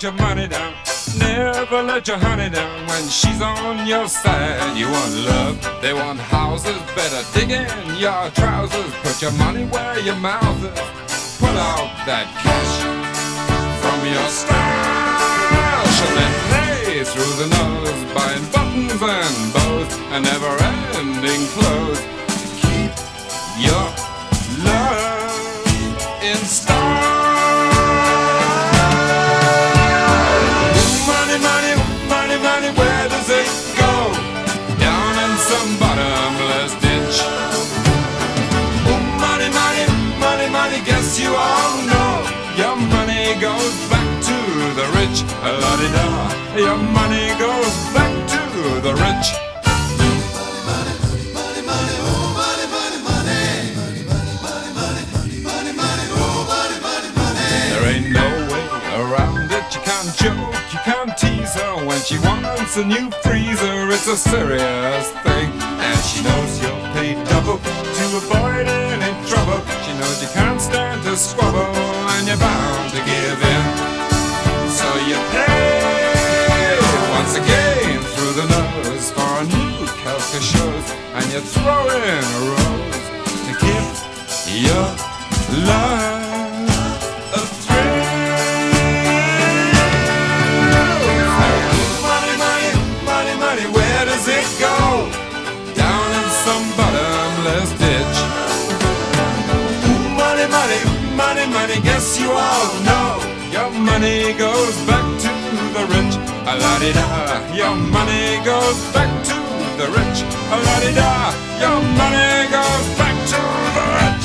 your money down. Never let your honey down when she's on your side. You want love, they want houses. Better dig in your trousers. Put your money where your mouth is. Pull out that cash from your stash and then play through the nose, buying buttons and bows and never-ending clothes to keep your love in style. Money, money, money, money, where does it go? Down in some bottomless ditch. Money, money, money, money, guess you all know your money goes back to the rich. La-di-da, your money goes back to the rich. There ain't no way around it. You can't joke, you can't tease her. When she wants a new freezer, it's a serious thing. And she knows you'll pay double to avoid any trouble. She knows you can't stand to squabble, and you're bound to give in. So you pay once again through the nose for a new quelque chose, and you throw in a rose to give your love a thrill. Money, money, money, money, where does it go? Down in some bottomless ditch. Money, money, money, money, guess you all know your money goes back to the rich. La-di-da, your money goes back to the rich. La-di-da, your money goes back to the rich.